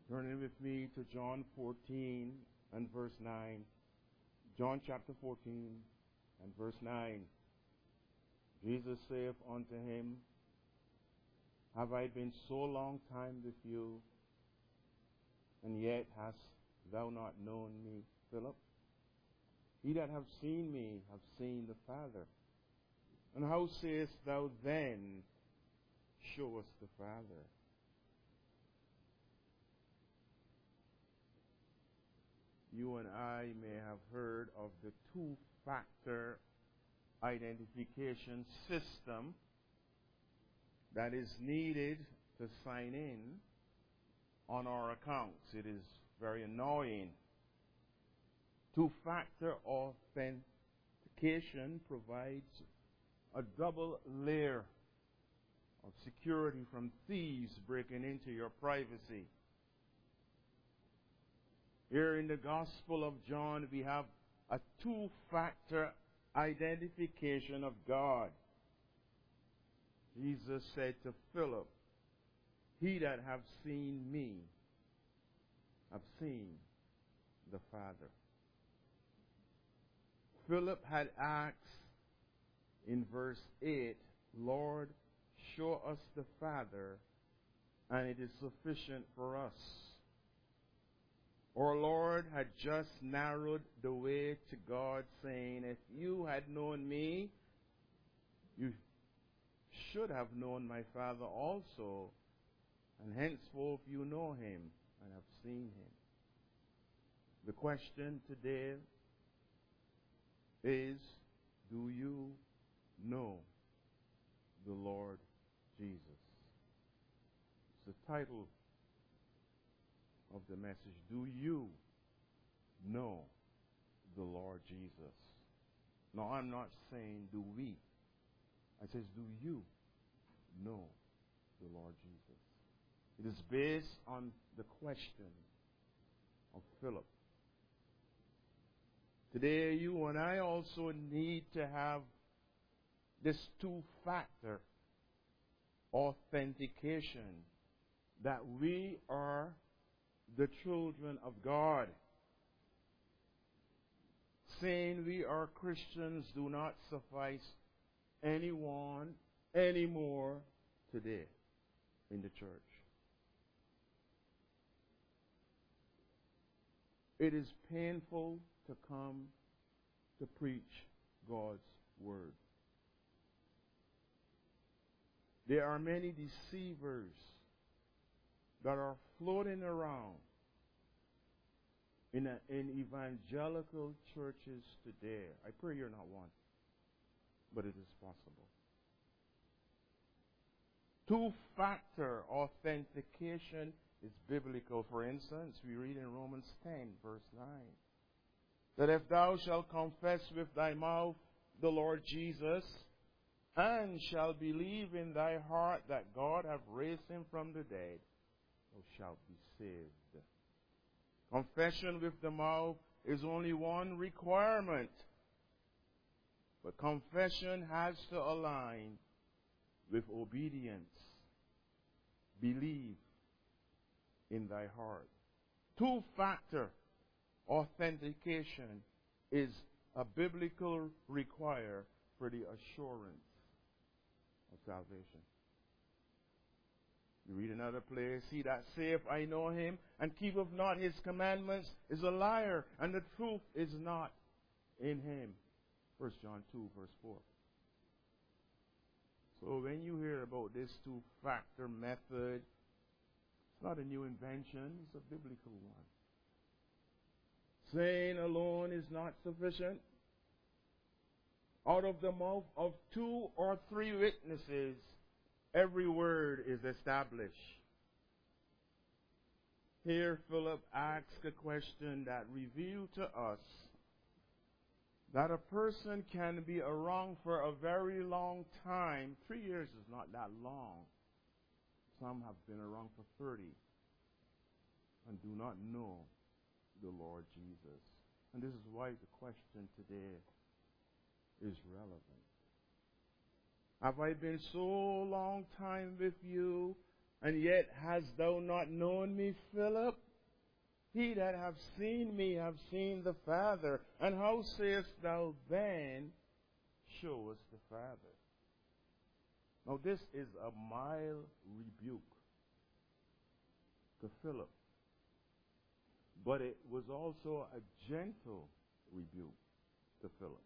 Turning with me to John 14 and verse 9. John chapter 14 and verse 9. Jesus saith unto him, Have I been so long time with you, and yet hast thou not known me, Philip? He that hath seen me hath seen the Father. And how sayest thou then, Show us the Father? You and I may have heard of the two-factor identification system that is needed to sign in on our accounts. It is very annoying. Two-factor authentication provides a double layer of security from thieves breaking into your privacy. Here in the Gospel of John, we have a two-factor identification of God. Jesus said to Philip, He that hath seen me hath seen the Father. Philip had asked in verse 8, Lord, show us the Father, and it is sufficient for us. Our Lord had just narrowed the way to God, saying, If you had known me, you should have known my Father also, and henceforth you know him and have seen him. The question today is, do you know the Lord Jesus? It's the title of the message. Do you know the Lord Jesus? No, I'm not saying do we. I says do you know the Lord Jesus? It is based on the question of Philip. Today you and I also need to have this two-factor authentication that we are the children of God. Saying we are Christians do not suffice anyone anymore today in the church. It is painful to come to preach God's word. There are many deceivers that are floating around in evangelical churches today. I pray you're not one, but it is possible. Two-factor authentication is biblical. For instance, we read in Romans 10, verse 9, that if thou shalt confess with thy mouth the Lord Jesus, and shalt believe in thy heart that God hath raised him from the dead, thou shalt be saved. Confession with the mouth is only one requirement, but confession has to align with obedience. Believe in thy heart. Two-factor authentication is a biblical require for the assurance of salvation. You read another place, He that saith, I know him, and keepeth not his commandments, is a liar, and the truth is not in him. 1 John 2, verse 4. So when you hear about this two-factor method, it's not a new invention, it's a biblical one. Saying alone is not sufficient. Out of the mouth of two or three witnesses, every word is established. Here Philip asks a question that reveals to us that a person can be wrong for a very long time. 3 years is not that long. Some have been wrong for 30 and do not know the Lord Jesus. And this is why the question today is relevant. Have I been so long time with you, And yet hast thou not known me, Philip? He that hath seen me hath seen the Father. And how sayest thou then, show us the Father? Now this is a mild rebuke to Philip. But it was also a gentle rebuke to Philip.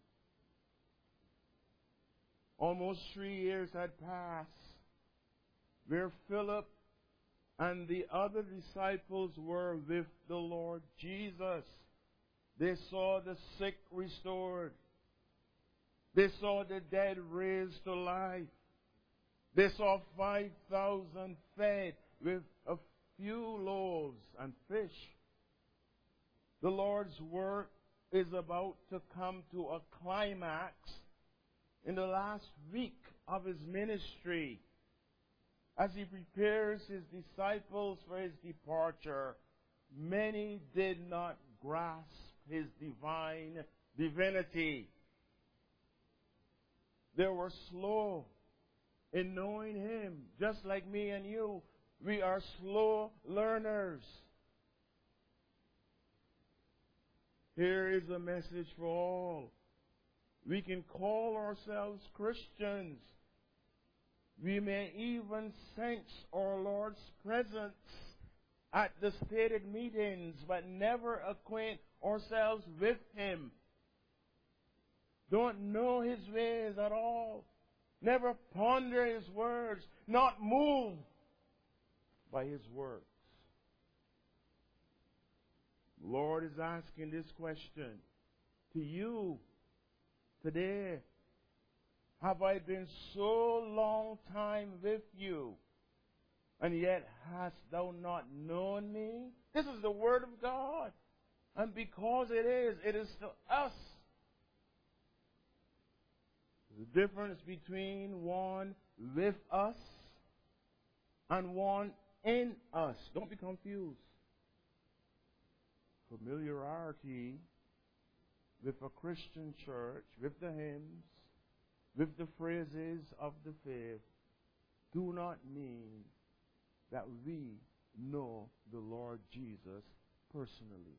Almost 3 years had passed where Philip and the other disciples were with the Lord Jesus. They saw the sick restored. They saw the dead raised to life. They saw 5,000 fed with a few loaves and fish. The Lord's work is about to come to a climax in the last week of his ministry. As he prepares his disciples for his departure, many did not grasp his divine divinity. They were slow in knowing him, just like me and you. We are slow learners. Here is a message for all. We can call ourselves Christians. We may even sense our Lord's presence at the stated meetings, but never acquaint ourselves with him. Don't know his ways at all. Never ponder his words. Not moved by his works. The Lord is asking this question to you today. Have I been so long time with you, and yet hast thou not known me? This is the word of God. And because it is to us. The difference between one with us and one in us. Don't be confused. Familiarity with a Christian church, with the hymns, with the phrases of the faith, do not mean that we know the Lord Jesus personally.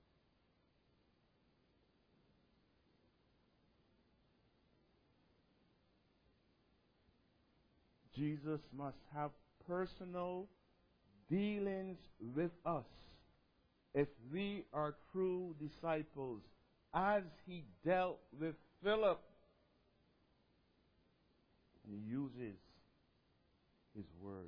Jesus must have personal dealings with us if we are true disciples, as he dealt with Philip. And he uses his word.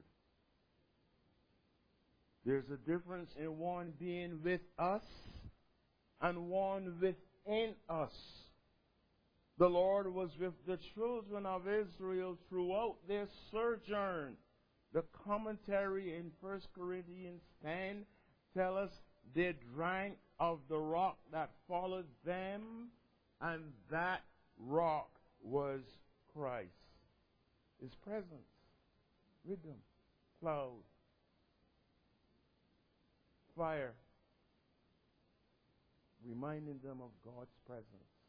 There's a difference in one being with us and one within us. The Lord was with the children of Israel throughout their sojourn. The commentary in 1 Corinthians 10 tells us they drank of the rock that followed them, and that rock was Christ. His presence with them. Cloud. Fire. Reminding them of God's presence.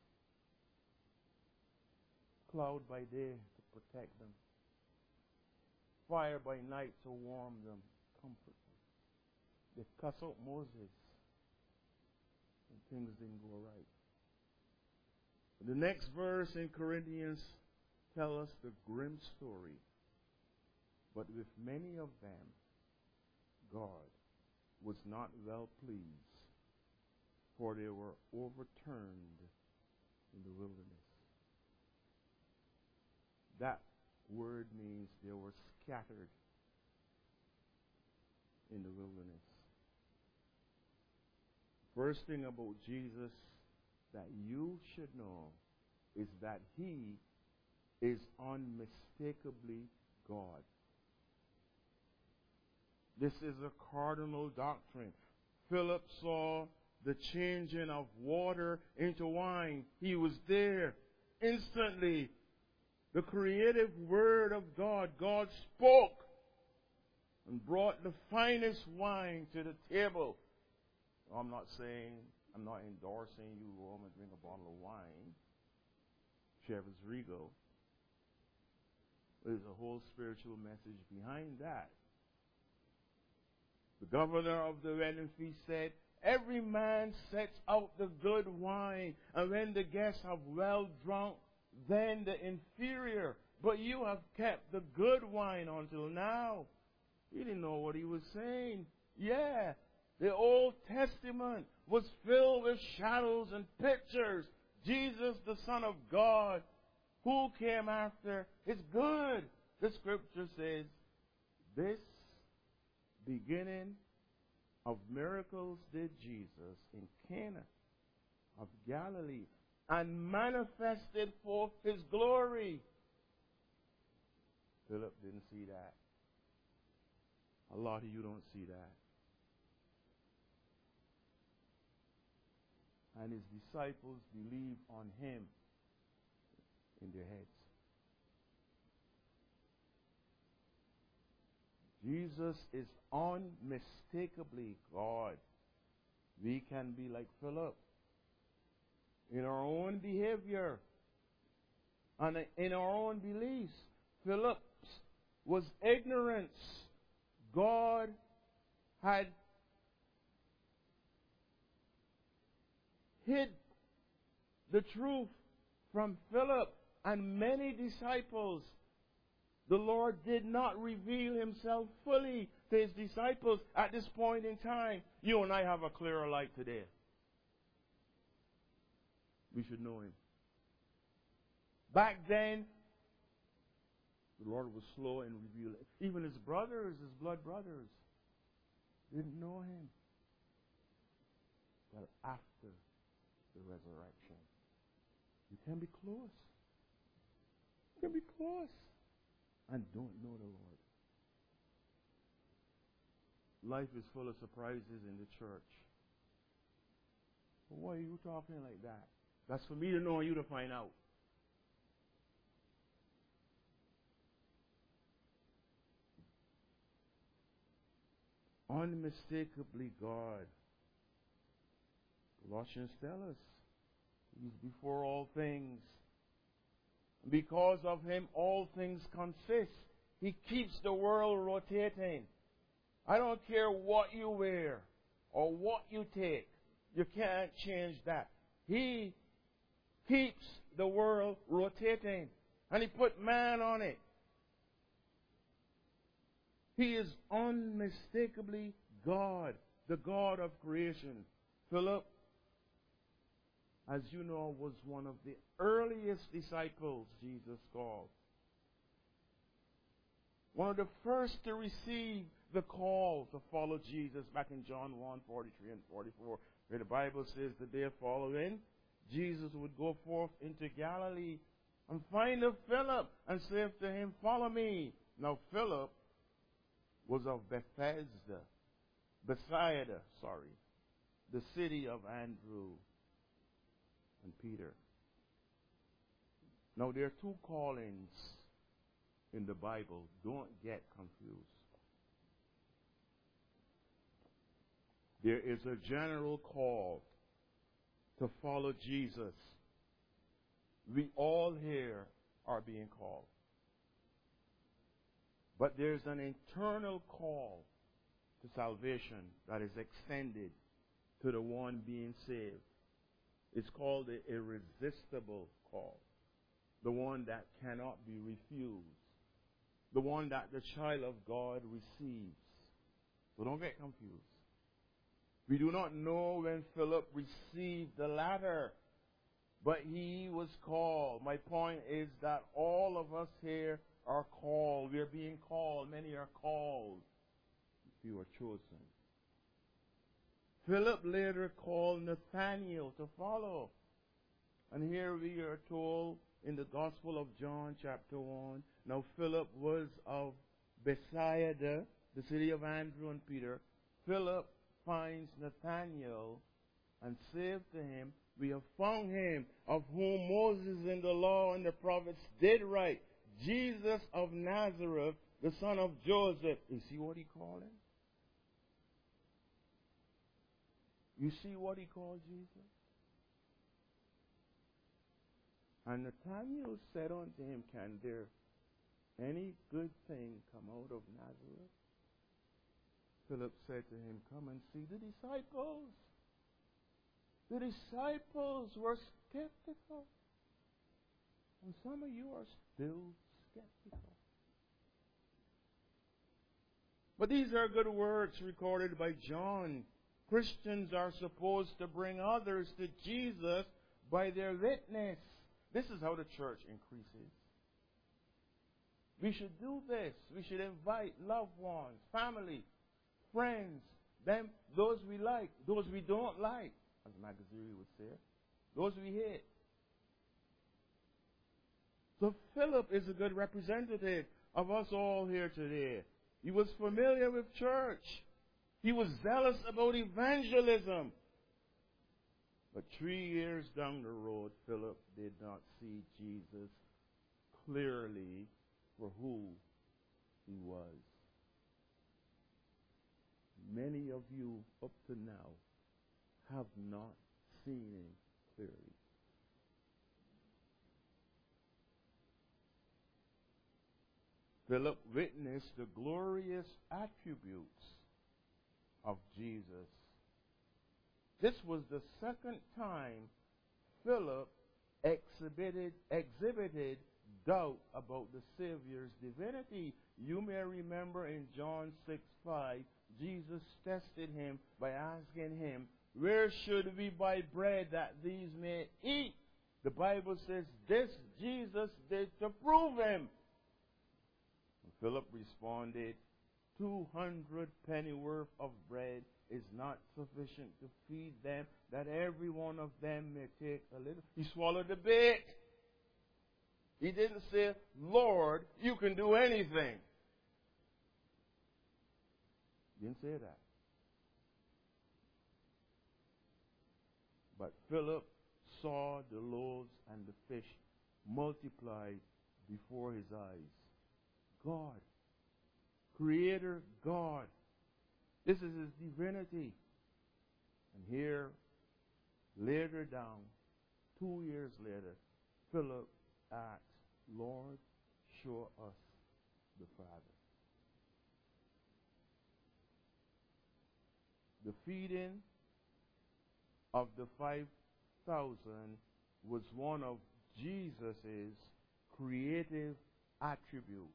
Cloud by day to protect them. Fire by night to warm them, comfort them. They cuss out Moses and things didn't go right. The next verse in Corinthians tell us the grim story. But with many of them, God was not well pleased, for they were overturned in the wilderness. That word means they were scattered in the wilderness. First thing about Jesus that you should know is that he is unmistakably God. This is a cardinal doctrine. Philip saw the changing of water into wine. He was there instantly. The creative word of God, God spoke and brought the finest wine to the table. I'm not endorsing you go home and drink a bottle of wine. Chivas Regal. There's a whole spiritual message behind that. The governor of the wedding feast said, every man sets out the good wine, and when the guests have well drunk, then the inferior. But you have kept the good wine until now. He didn't know what he was saying. Yeah, the Old Testament was filled with shadows and pictures. Jesus, the Son of God, who came after, is good. The scripture says, this beginning of miracles did Jesus in Cana of Galilee, and manifested forth his glory. Philip didn't see that. A lot of you don't see that. And his disciples believed on him in their heads. Jesus is unmistakably God. We can be like Philip in our own behavior and in our own beliefs. Philip was ignorance. God had hid the truth from Philip and many disciples. The Lord did not reveal himself fully to his disciples at this point in time. You and I have a clearer light today. We should know him. Back then, the Lord was slow in revealing. Even his brothers, his blood brothers, didn't know him. But after the resurrection, you can be close. You can be close and don't know the Lord. Life is full of surprises in the church. But why are you talking like that? That's for me to know and you to find out. Unmistakably God. Colossians tell us He's before all things. Because of him, all things consist. He keeps the world rotating. I don't care what you wear or what you take. You can't change that. He keeps the world rotating. And he put man on it. He is unmistakably God, the God of creation. Philip, as you know, was one of the earliest disciples Jesus called. One of the first to receive the call to follow Jesus back in John 1:43 and 44, where the Bible says the day following, Jesus would go forth into Galilee and find a Philip and say to him, follow me. Now Philip was of Bethsaida, the city of Andrew and Peter. Now there are two callings in the Bible. Don't get confused. There is a general call to follow Jesus. We all here are being called. But there's an internal call to salvation that is extended to the one being saved. It's called the irresistible call. The one that cannot be refused. The one that the child of God receives. So don't get confused. We do not know when Philip received the latter, but he was called. My point is that all of us here are called. We are being called. Many are called. Few are chosen. Philip later called Nathanael to follow. And here we are told in the Gospel of John chapter 1, now Philip was of Bethsaida, the city of Andrew and Peter. Philip finds Nathanael and says to him, we have found him of whom Moses in the law and the prophets did write, Jesus of Nazareth, the son of Joseph. You see what he called him? You see what he called Jesus? And Nathanael said unto him, can there any good thing come out of Nazareth? Philip said to him, come and see the disciples. The disciples were skeptical. And some of you are still skeptical. But these are good words recorded by John. Christians are supposed to bring others to Jesus by their witness. This is how the church increases. We should do this. We should invite loved ones, family, friends, them, those we like, those we don't like, as Magazine would say, those we hate. So Philip is a good representative of us all here today. He was familiar with church. He was zealous about evangelism. But 3 years down the road, Philip did not see Jesus clearly for who he was. Many of you up to now have not seen him clearly. Philip witnessed the glorious attributes of Jesus. This was the second time Philip exhibited doubt about the Savior's divinity. You may remember in John 6:5, Jesus tested him by asking him, where should we buy bread that these may eat? The Bible says this Jesus did to prove him. Philip responded, 200 pennyworth of bread is not sufficient to feed them, that every one of them may take a little. He swallowed the bit. He didn't say, Lord, you can do anything. He didn't say that. But Philip saw the loaves and the fish multiplied before his eyes. God, Creator God. This is his divinity. And here, later down, 2 years later, Philip asked, Lord, show us the Father. The feeding of the 5,000 was one of Jesus' creative attributes.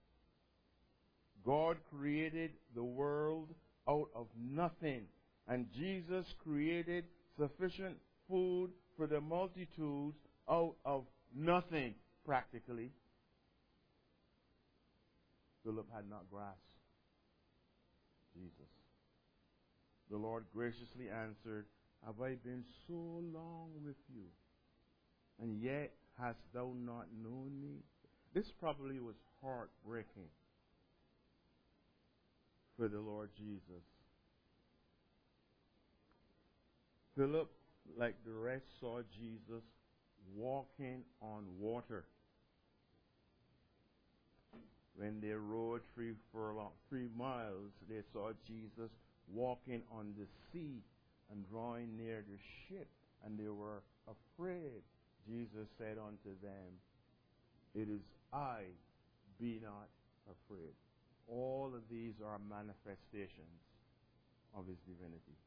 God created the world out of nothing, and Jesus created sufficient food for the multitudes out of nothing, practically. Philip had not grasped Jesus. The Lord graciously answered, have I been so long with you, and yet hast thou not known me? This probably was heartbreaking for the Lord Jesus. Philip, like the rest, saw Jesus walking on water. When they rode 3 miles, they saw Jesus walking on the sea and drawing near the ship, and they were afraid. Jesus said unto them, it is I, be not afraid. All of these are manifestations of his divinity.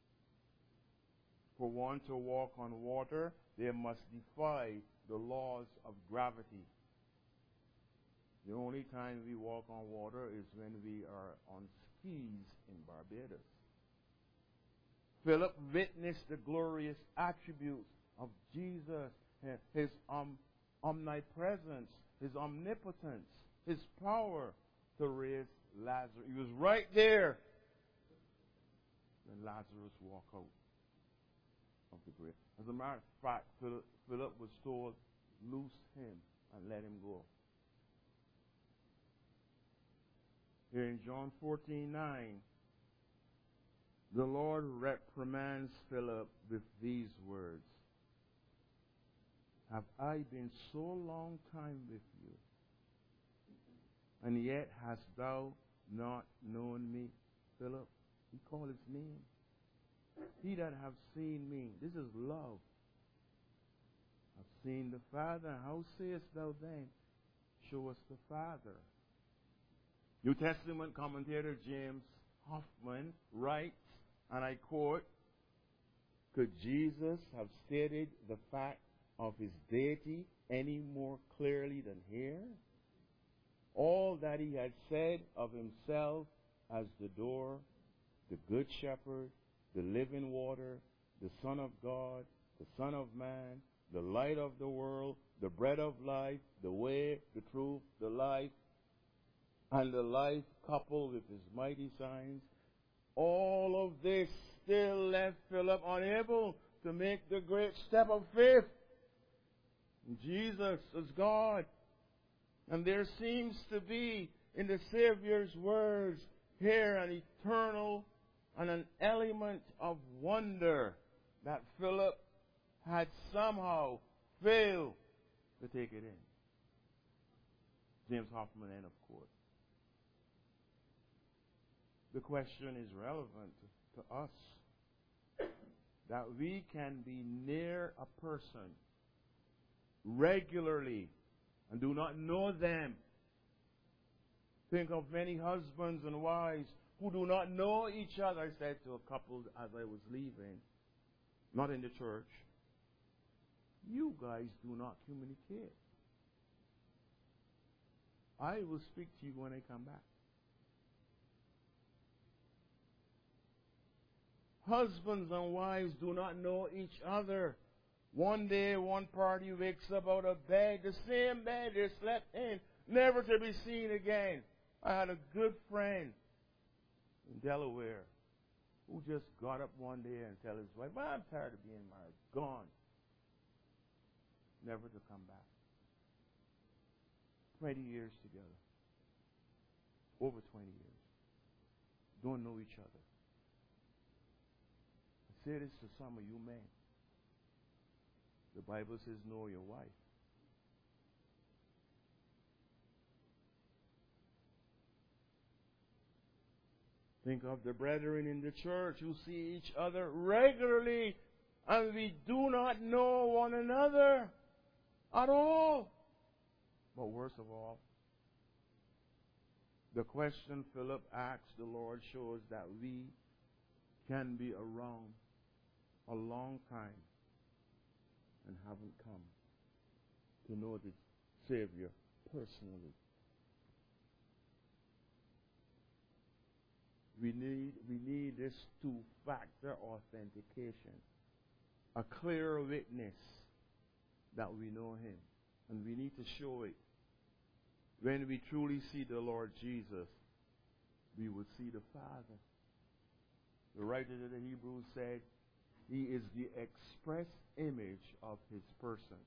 For one to walk on water, they must defy the laws of gravity. The only time we walk on water is when we are on skis in Barbados. Philip witnessed the glorious attributes of Jesus, his omnipresence, his omnipotence, his power to raise Lazarus. He was right there when Lazarus walked out of the grave. As a matter of fact, Philip was told, loose him and let him go. Here in John 14:9, the Lord reprimands Philip with these words. Have I been so long time with you, and yet hast thou not known me, Philip? He called his name. He that have seen me, this is love, have seen the Father. How sayest thou then, show us the Father? New Testament commentator James Hoffman writes, and I quote, "Could Jesus have stated the fact of his deity any more clearly than here? All that he had said of himself as the door, the good shepherd, the living water, the Son of God, the Son of Man, the light of the world, the bread of life, the way, the truth, the life, and the life coupled with his mighty signs, all of this still left Philip unable to make the great step of faith in Jesus as God. And there seems to be in the Savior's words here an eternal and an element of wonder that Philip had somehow failed to take it in. James Hoffman, end of quote. The question is relevant to us, that we can be near a person regularly and do not know them. Think of many husbands and wives who do not know each other. I said to a couple as I was leaving, not in the church, you guys do not communicate. I will speak to you when I come back. Husbands and wives do not know each other. One day, one party wakes up out of bed, the same bed they slept in, never to be seen again. I had a good friend in Delaware who just got up one day and tell his wife, "I'm tired of being married." Gone. Never to come back. 20 years together. Over 20 years. Don't know each other. I say this to some of you men. The Bible says, know your wife. Think of the brethren in the church who see each other regularly, and we do not know one another at all. But worst of all, the question Philip asked the Lord shows that we can be around a long time and haven't come to know the Savior personally. We need this two-factor authentication, a clear witness that we know Him, and we need to show it. When we truly see the Lord Jesus, we will see the Father. The writer of the Hebrews said, He is the express image of His person.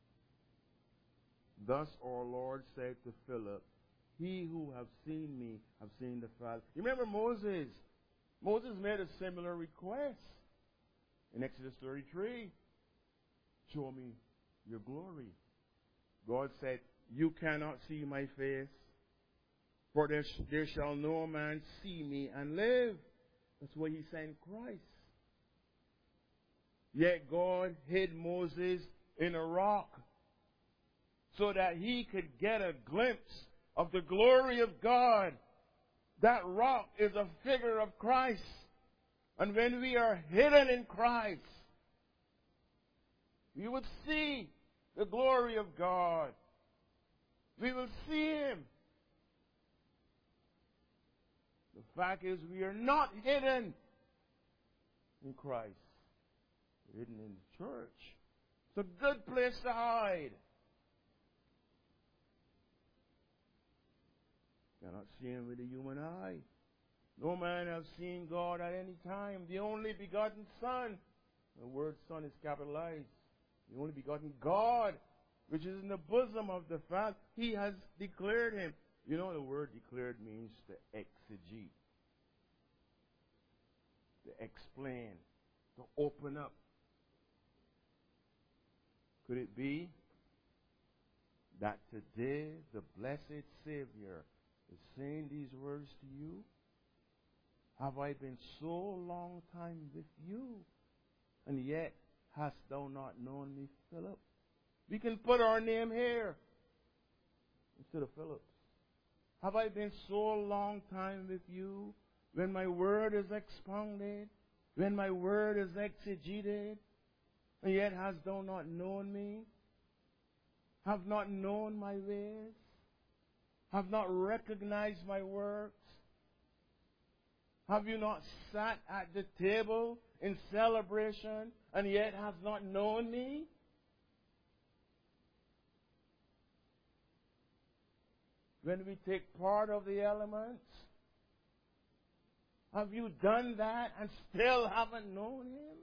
Thus our Lord said to Philip, He who have seen me have seen the Father. You remember Moses? Moses made a similar request in Exodus 33. Show me your glory. God said, you cannot see my face, for there shall no man see me and live. That's why He sent Christ. Yet God hid Moses in a rock so that he could get a glimpse of the glory of God. That rock is a figure of Christ. And when we are hidden in Christ, we would see the glory of God. We will see Him. The fact is, we are not hidden in Christ. We're hidden in the church. It's a good place to hide. Cannot see Him with the human eye. No man has seen God at any time. The only begotten Son. The word Son is capitalized. The only begotten God, which is in the bosom of the Father. He has declared Him. You know, the word declared means to exegete, to explain, to open up. Could it be that today the blessed Savior is saying these words to you? Have I been so long time with you, and yet hast thou not known me, Philip? We can put our name here instead of Philip's. Have I been so long time with you, when my word is expounded, when my word is exegeted, and yet hast thou not known me, have not known my ways, have not recognized my works? Have you not sat at the table in celebration and yet have not known me? When we take part of the elements, have you done that and still haven't known him?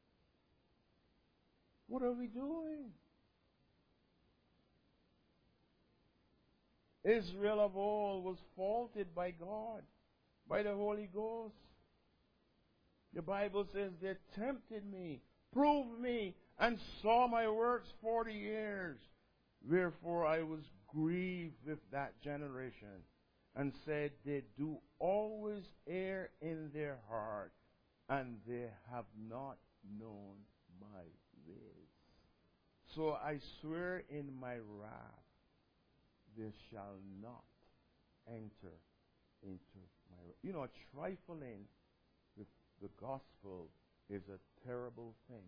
What are we doing? Israel of old was faulted by God, by the Holy Ghost. The Bible says they tempted me, proved me, and saw my works 40 years. Wherefore I was grieved with that generation, and said, they do always err in their heart, and they have not known my ways. So I swear in my wrath, they shall not enter into my rest. You know, trifling with the gospel is a terrible thing.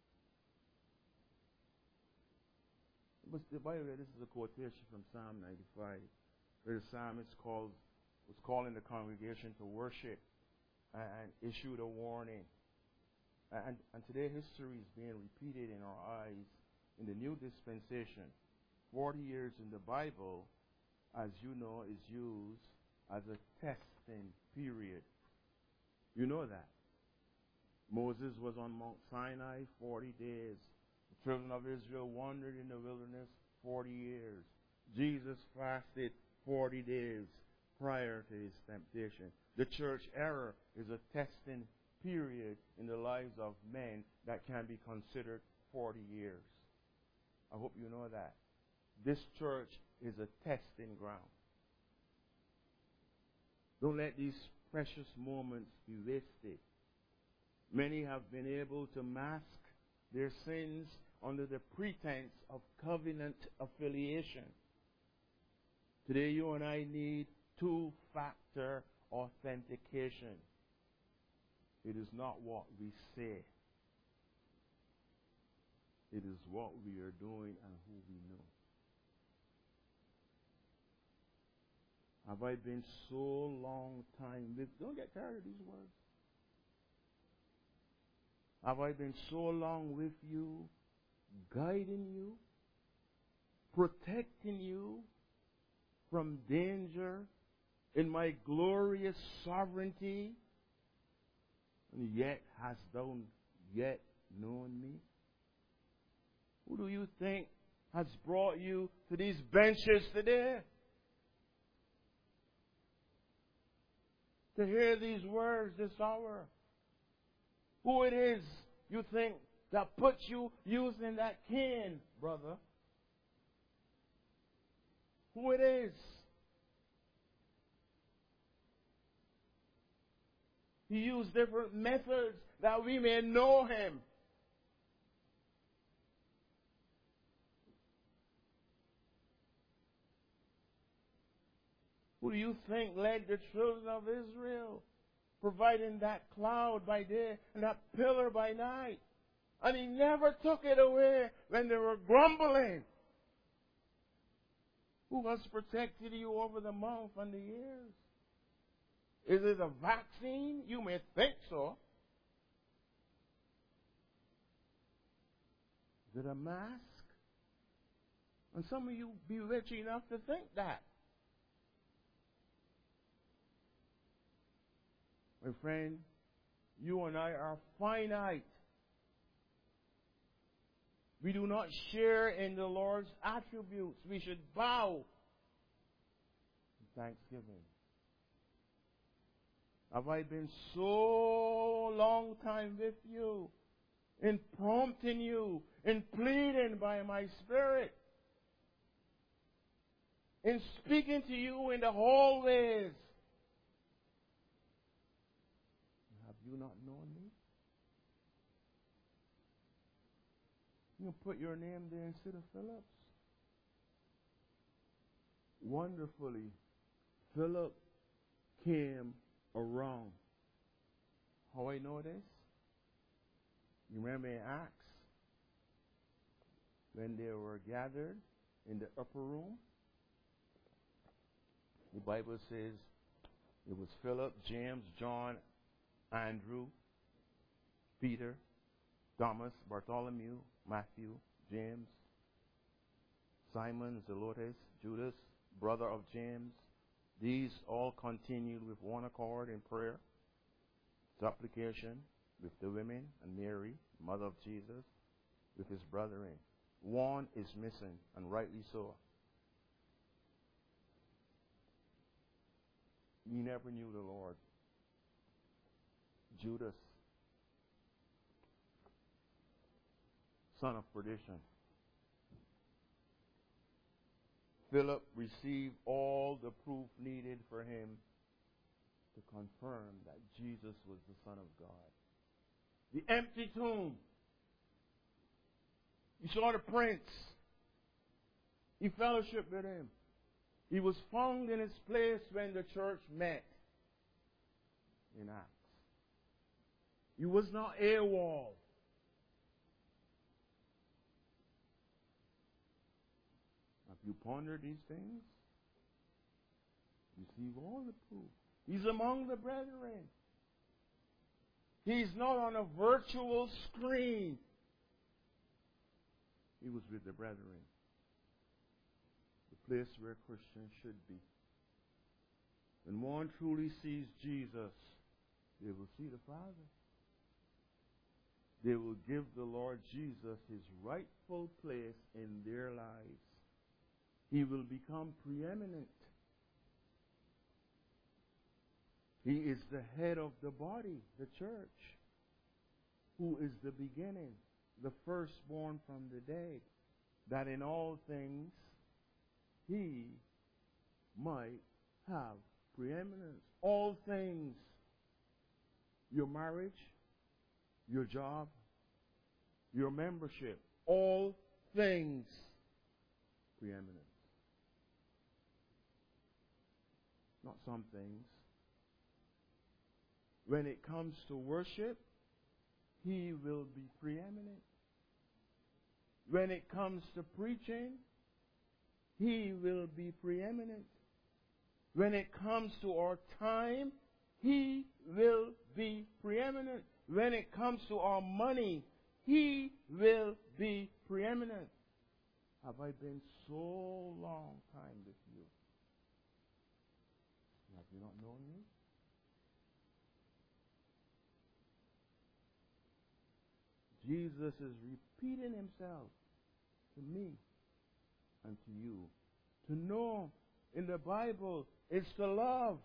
But by the way, this is a quotation from Psalm 95, where the psalmist was calling the congregation to worship and issued a warning. And today history is being repeated in our eyes in the new dispensation. 40 years in the Bible, as you know, is used as a testing period. You know that. Moses was on Mount Sinai 40 days. The children of Israel wandered in the wilderness 40 years. Jesus fasted 40 days prior to his temptation. The church era is a testing period in the lives of men that can be considered 40 years. I hope you know that. This church is a testing ground. Don't let these precious moments be wasted. Many have been able to mask their sins under the pretense of covenant affiliation. Today you and I need two-factor authentication. It is not what we say. It is what we are doing and who we know. Have I been so long time with... Don't get tired of these words. Have I been so long with you, guiding you, protecting you from danger in my glorious sovereignty, and yet hast thou yet known me? Who do you think has brought you to these benches today? To hear these words this hour. Who it is you think that puts you using that cane, brother? Who it is? He used different methods that we may know him. Who do you think led the children of Israel, providing that cloud by day and that pillar by night? And he never took it away when they were grumbling. Who has protected you over the month and the years? Is it a vaccine? You may think so. Is it a mask? And some of you be rich enough to think that. My friend, you and I are finite. We do not share in the Lord's attributes. We should bow in thanksgiving. Have I been so long time with you, in prompting you, in pleading by my Spirit, in speaking to you in the hallways? Have you not known me? You put your name there instead of Philip's. Wonderfully, Philip came or wrong. How I know this? You remember in Acts when they were gathered in the upper room? The Bible says it was Philip, James, John, Andrew, Peter, Thomas, Bartholomew, Matthew, James, Simon, Zelotes, Judas, brother of James. These all continued with one accord in prayer, supplication with the women and Mary, mother of Jesus, with his brethren. One is missing, and rightly so. He never knew the Lord. Judas, son of perdition. Philip received all the proof needed for him to confirm that Jesus was the Son of God. The empty tomb. He saw the prince. He fellowshiped with him. He was found in his place when the church met in Acts. He was not AWOL. If you ponder these things, you see all the proof. He's among the brethren. He's not on a virtual screen. He was with the brethren. The place where Christians should be. When one truly sees Jesus, they will see the Father. They will give the Lord Jesus his rightful place in their lives. He will become preeminent. He is the head of the body, the church, who is the beginning, the firstborn from the dead, that in all things he might have preeminence. All things. Your marriage, your job, your membership, all things preeminence. Not some things. When it comes to worship, he will be preeminent. When it comes to preaching, he will be preeminent. When it comes to our time, he will be preeminent. When it comes to our money, he will be preeminent. Have I been so long time with you? Have you not known me? Jesus is repeating himself to me and to you. To know in the Bible is to love.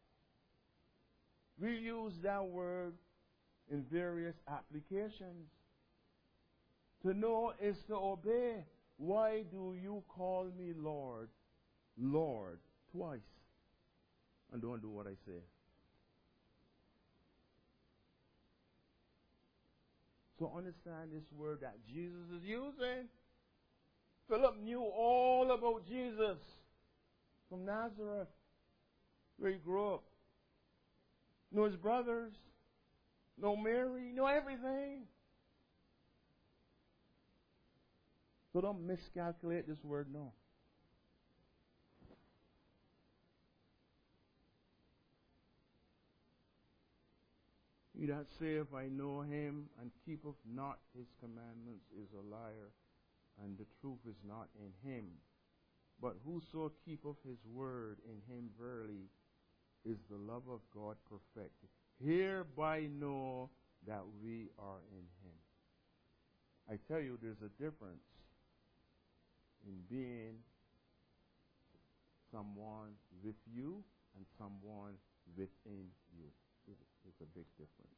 We use that word in various applications. To know is to obey. Why do you call me Lord, Lord, twice, and don't do what I say? So understand this word that Jesus is using. Philip knew all about Jesus from Nazareth, where he grew up. Knew his brothers, knew Mary, knew everything. So don't miscalculate this word, no. He that saith, I know him, and keepeth not his commandments, is a liar, and the truth is not in him. But whoso keepeth his word, in him verily is the love of God perfected. Hereby know that we are in him. I tell you, there's a difference in being someone with you and someone within you. It's a big difference.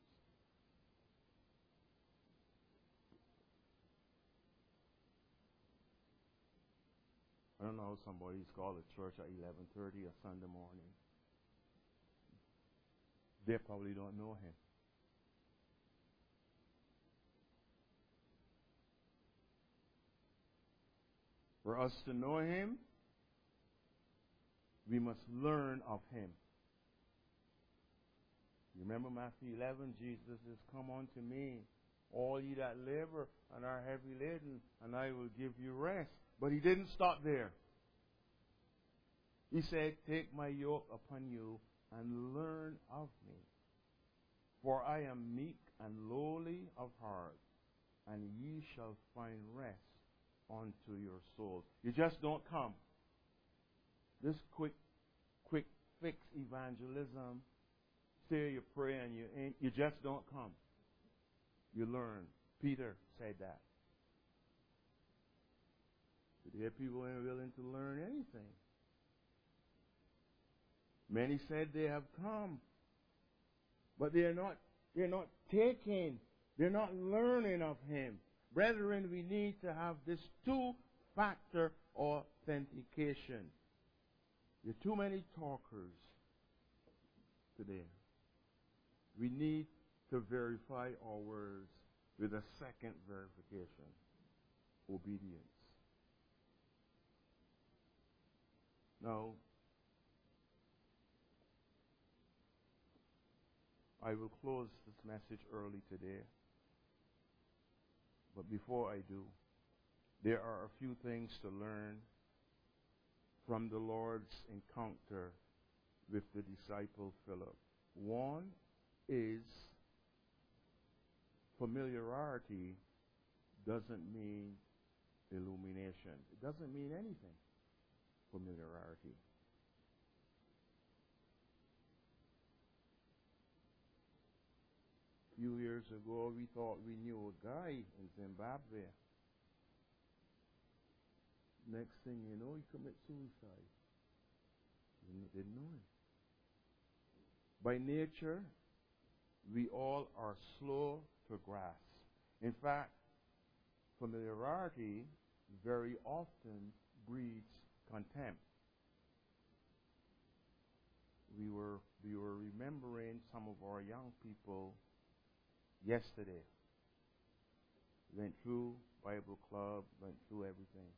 I don't know how somebody's called a church at 11:30 a Sunday morning. They probably don't know him. For us to know him, we must learn of him. You remember Matthew 11? Jesus says, "Come unto me, all ye that labor and are heavy laden, and I will give you rest." But he didn't stop there. He said, "Take my yoke upon you and learn of me. For I am meek and lowly of heart, and ye shall find rest unto your souls." You just don't come. This quick fix evangelism, say you pray and you just don't come. You learn. Peter said that. Today people ain't willing to learn anything. Many said they have come, but they're not taking, they're not learning of him. Brethren, we need to have this two-factor authentication. There are too many talkers today. We need to verify our words with a second verification: obedience. Now, I will close this message early today. But before I do, there are a few things to learn from the Lord's encounter with the disciple Philip. One is familiarity doesn't mean illumination. It doesn't mean anything, familiarity. A few years ago, we thought we knew a guy in Zimbabwe. Next thing you know, he commits suicide. You didn't know him. By nature, we all are slow to grasp. In fact, familiarity very often breeds contempt. We were remembering some of our young people yesterday. Went through Bible club, went through everything.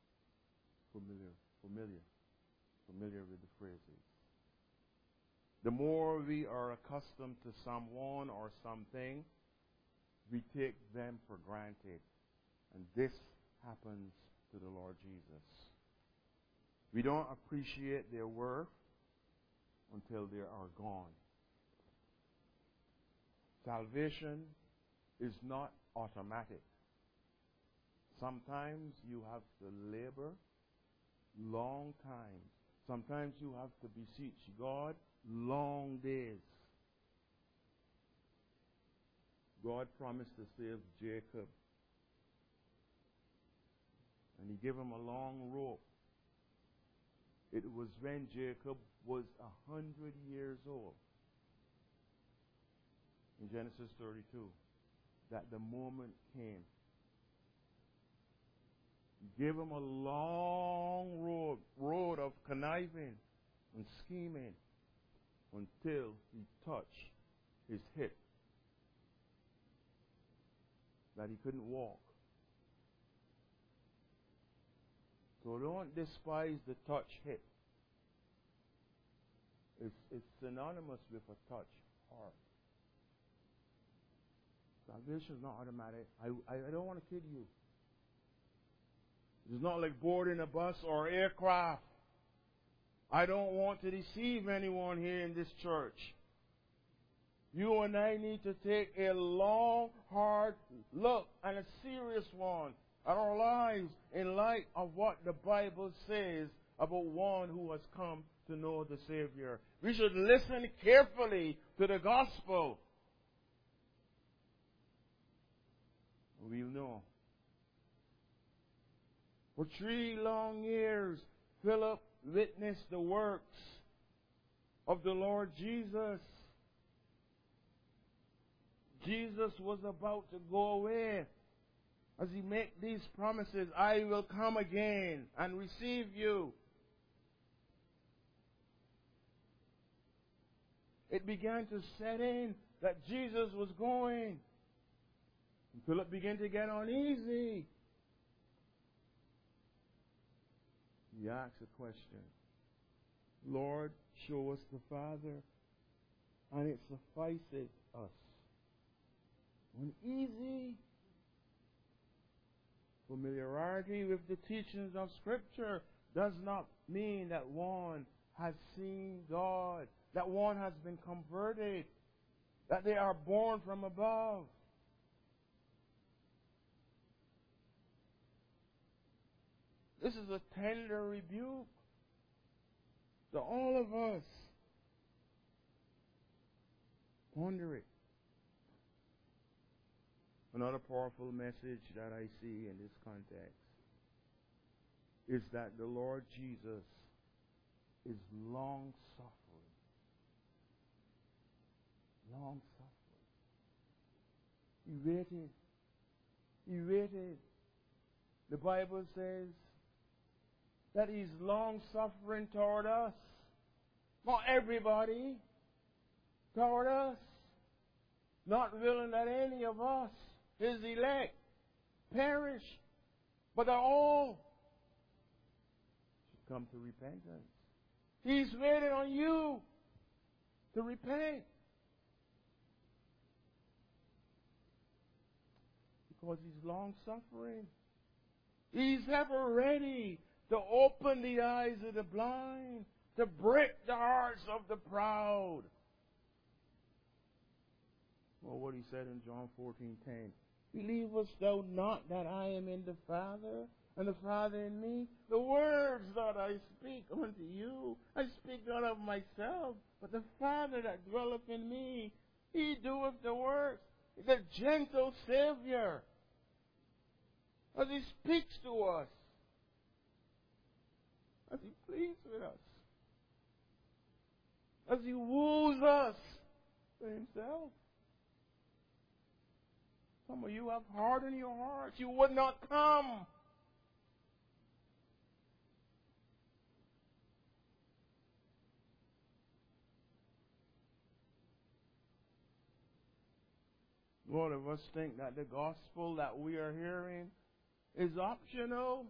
Familiar with the phrases. The more we are accustomed to someone or something, we take them for granted. And this happens to the Lord Jesus. We don't appreciate their worth until they are gone. Salvation is not automatic. Sometimes you have to labor long time. Sometimes you have to beseech God long days. God promised to save Jacob, and he gave him a long rope. It was when Jacob was 100 years old, in Genesis 32, that the moment came. He gave him a long road of conniving and scheming until he touched his hip, that he couldn't walk. So don't despise the touch hip. It's synonymous with a touch heart. Salvation is not automatic. I don't want to kid you. It's not like boarding a bus or aircraft. I don't want to deceive anyone here in this church. You and I need to take a long, hard look, and a serious one, at our lives in light of what the Bible says about one who has come to know the Savior. We should listen carefully to the gospel. We'll know. For 3 long years, Philip witnessed the works of the Lord Jesus. Jesus was about to go away as he made these promises. I will come again and receive you. It began to set in that Jesus was going. And Philip began to get uneasy. He asked a question. Lord, show us the Father, and it suffices us. When easy, familiarity with the teachings of Scripture does not mean that one has seen God, that one has been converted, that they are born from above. This is a tender rebuke to all of us. Ponder it. Another powerful message that I see in this context is that the Lord Jesus is long-suffering. Long-suffering. He waited. He waited. The Bible says that He's long-suffering toward us. Not everybody. Toward us. Not willing that any of us, His elect, perish, but that all should come to repentance. He's waiting on you to repent. Because He's long-suffering. He's ever ready to open the eyes of the blind, to break the hearts of the proud. Well, what He said in John 14:10. Believest thou not that I am in the Father, and the Father in me? The words that I speak unto you, I speak not of myself, but the Father that dwelleth in me, He doeth the works. The gentle Savior, as He speaks to us, as He pleads with us, as He woos us to Himself. Some of you have hardened your hearts. You would not come. A lot of us think that the gospel that we are hearing is optional.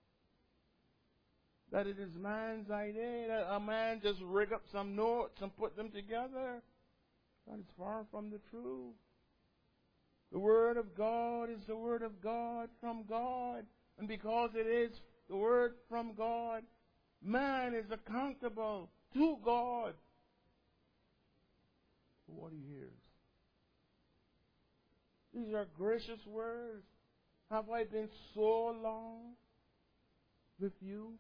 That it is man's idea. That a man just rig up some notes and put them together. That is far from the truth. The Word of God is the Word of God from God. And because it is the Word from God, man is accountable to God for what he hears. These are gracious words. Have I been so long with you?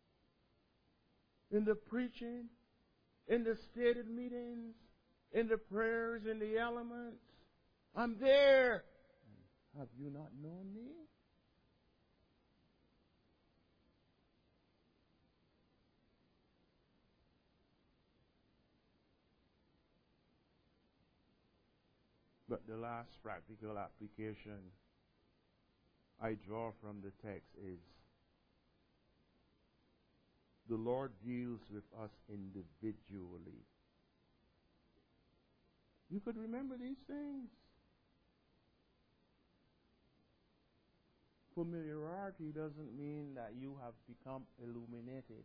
In the preaching, in the stated meetings, in the prayers, in the elements. I'm there. Have you not known me? But the last practical application I draw from the text is the Lord deals with us individually. You could remember these things. Familiarity doesn't mean that you have become illuminated.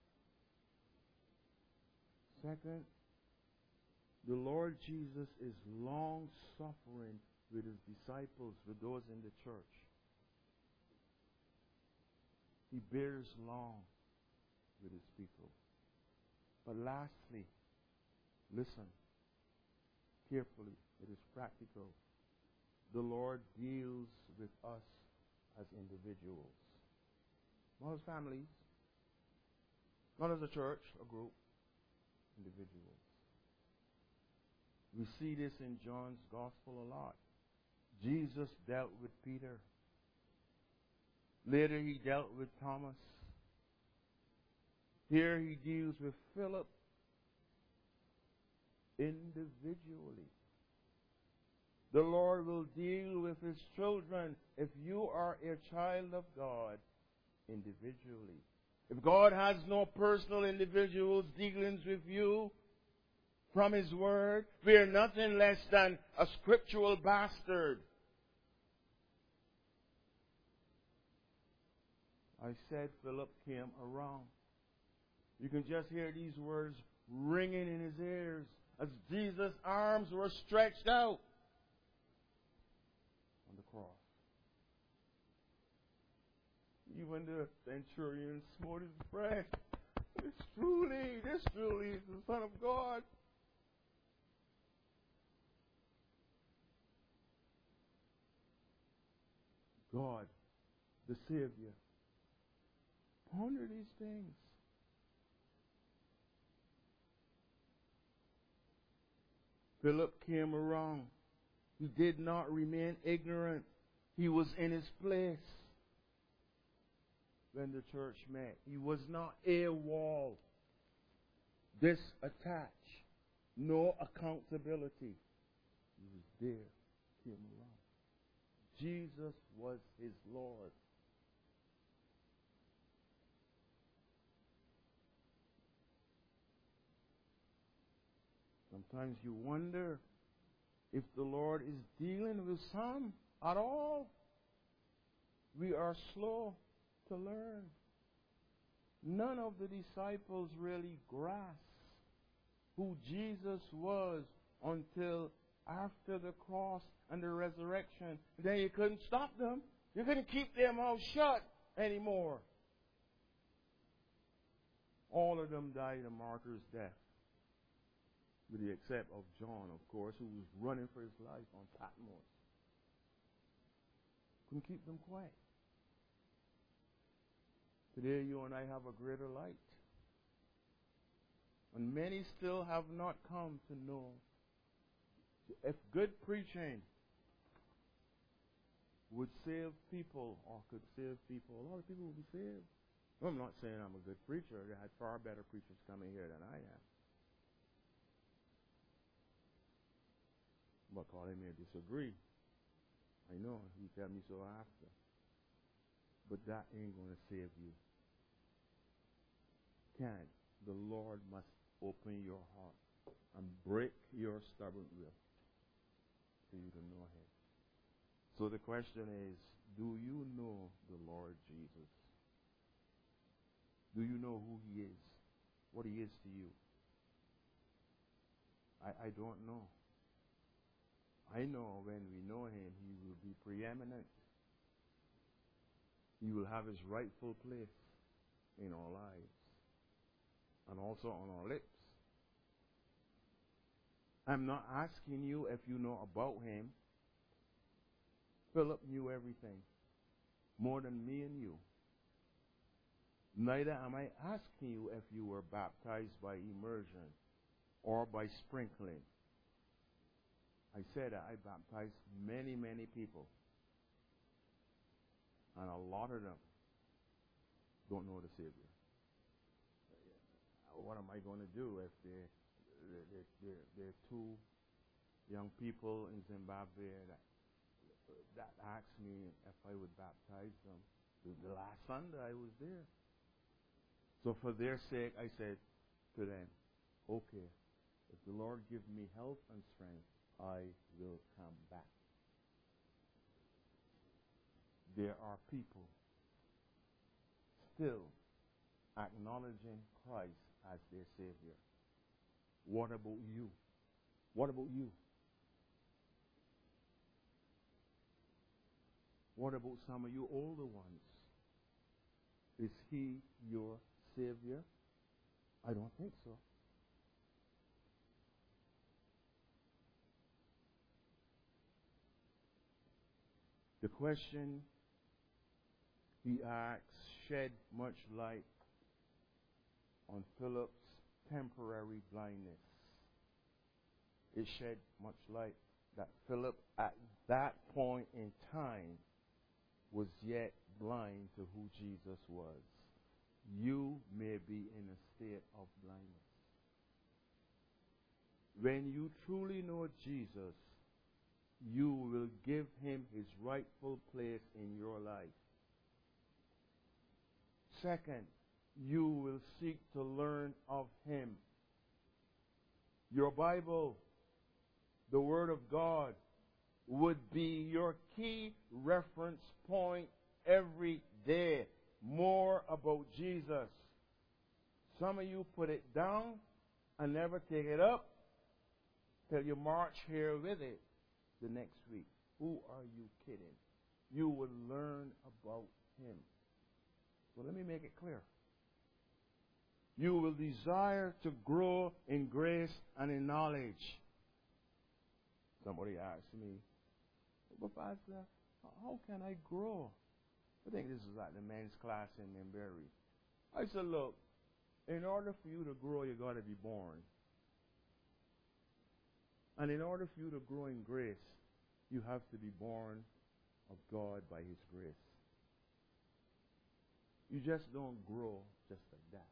Second, the Lord Jesus is long-suffering with His disciples, with those in the church. He bears long with His people. But lastly, listen carefully. It is practical. The Lord deals with us as individuals. Not as families. Not as a church, a group. Individuals. We see this in John's Gospel a lot. Jesus dealt with Peter. Later He dealt with Thomas. Here He deals with Philip individually. The Lord will deal with His children if you are a child of God individually. If God has no personal individuals dealings with you from His Word, we are nothing less than a scriptural bastard. I said Philip came around. You can just hear these words ringing in his ears. as Jesus' arms were stretched out on the cross. Even the centurion smote his breast. This truly is the Son of God. God, the Savior. Ponder these things. Philip came around. He did not remain ignorant. He was in his place when the church met. He was not AWOL, disattached, no accountability. He was there, came around. Jesus was his Lord. Sometimes you wonder if the Lord is dealing with some at all. We are slow to learn. None of the disciples really grasped who Jesus was until after the cross and the resurrection. Then you couldn't stop them. You couldn't keep their mouth shut anymore. All of them died a martyr's death, with the exception of John, of course, who was running for his life on Patmos. Couldn't keep them quiet. Today you and I have a greater light. And many still have not come to know. If good preaching would save people or could save people, a lot of people would be saved. I'm not saying I'm a good preacher. There had far better preachers coming here than I am. But Colin may disagree. I know, he tell me so after. But that ain't going to save you. Can't. The Lord must open your heart and break your stubborn will for you to know him. So the question is, do you know the Lord Jesus? Do you know who he is? What he is to you? I don't know. I know when we know him, he will be preeminent. He will have his rightful place in our lives and also on our lips. I'm not asking you if you know about him. Philip knew everything, more than me and you. Neither am I asking you if you were baptized by immersion or by sprinkling. I said that I baptized many, many people. And a lot of them don't know the Savior. What am I going to do if they're two young people in Zimbabwe that asked me if I would baptize them? The last Sunday I was there. So for their sake, I said to them, okay, if the Lord gives me health and strength, I will come back. There are people still acknowledging Christ as their Savior. What about you? What about you? What about some of you older ones? Is he your Savior? I don't think so. The question he asks shed much light on Philip's temporary blindness. It shed much light that Philip at that point in time was yet blind to who Jesus was. You may be in a state of blindness. When you truly know Jesus, you will give him his rightful place in your life. Second, you will seek to learn of him. Your Bible, the Word of God, would be your key reference point every day. More about Jesus. Some of you put it down and never take it up. till you march here with it the next week. Who are you kidding? You will learn about him. So let me make it clear. You will desire to grow in grace and in knowledge. Somebody asked me, but Pastor, how can I grow? I think this is like the men's class in Membury. I said, look, in order for you to grow, you got to be born. And in order for you to grow in grace, you have to be born of God by his grace. You just don't grow just like that.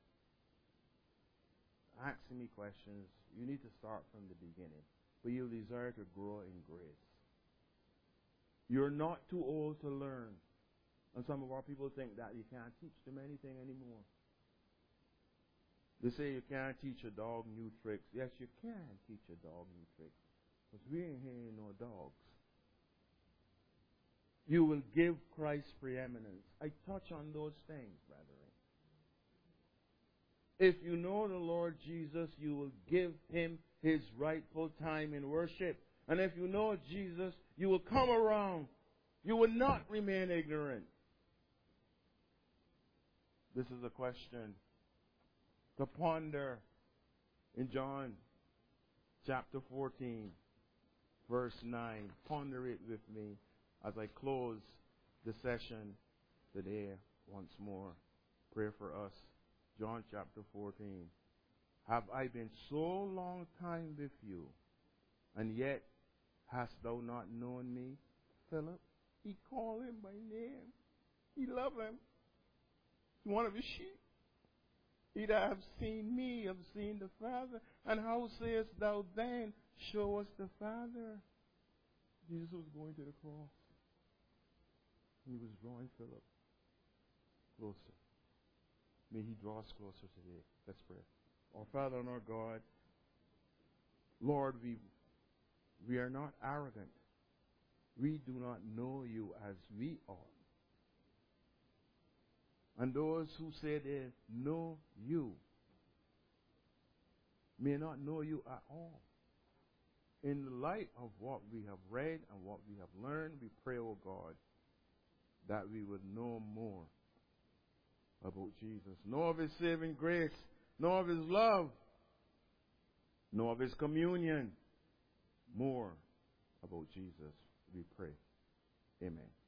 Asking me questions, you need to start from the beginning. But you desire to grow in grace. You're not too old to learn. And some of our people think that you can't teach them anything anymore. They say you can't teach a dog new tricks. Yes, you can teach a dog new tricks. Because we ain't hearing no dogs. You will give Christ preeminence. I touch on those things, brethren. If you know the Lord Jesus, you will give him his rightful time in worship. And if you know Jesus, you will come around. You will not remain ignorant. This is a question to ponder in John chapter 14, verse 9. Ponder it with me as I close the session today once more. Pray for us. John chapter 14. Have I been so long time with you, and yet hast thou not known me, Philip? He called him by name. He loved him. He's one of his sheep. He that have seen me, have seen the Father. And how sayest thou then, show us the Father? Jesus was going to the cross. He was drawing Philip closer. May he draw us closer today. Let's pray. Our Father and our God, Lord, we are not arrogant. We do not know you as we ought. And those who say they know you may not know you at all. In the light of what we have read and what we have learned, we pray, O God, that we would know more about Jesus. Know of his saving grace. Know of his love. Know of his communion. More about Jesus, we pray. Amen.